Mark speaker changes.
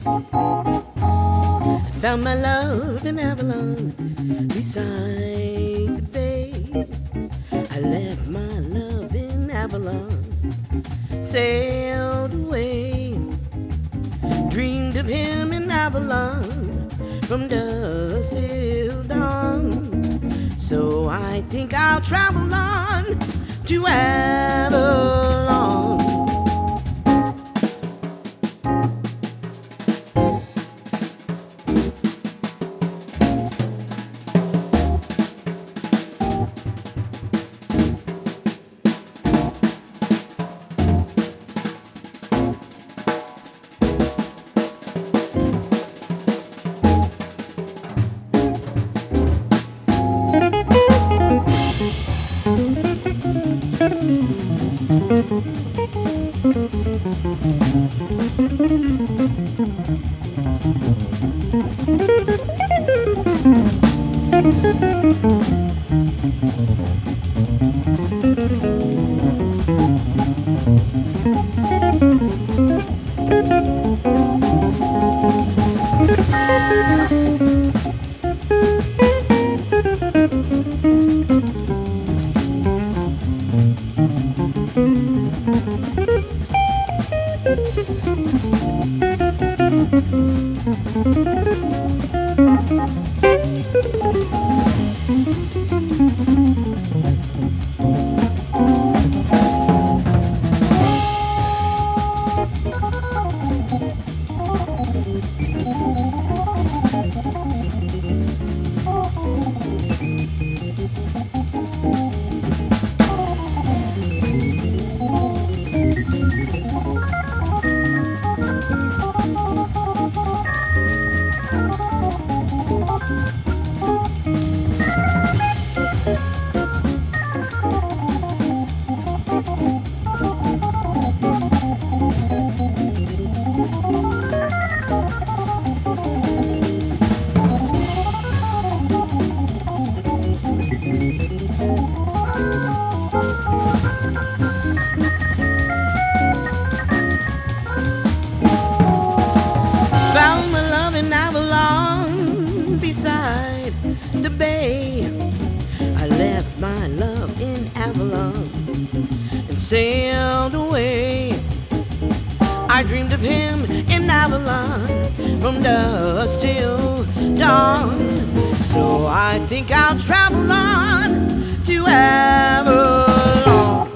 Speaker 1: I found my love in Avalon, beside the bay. I left my love in Avalon, sailed away. Dreamed of him in Avalon, from dusk till dawn. So I think I'll travel on to Avalon. Found my love in Avalon, beside the bay. I left my love in Avalon and sailed away. I dreamed of him in Avalon, from dusk till dawn. So I think I'll travel on to Avalon.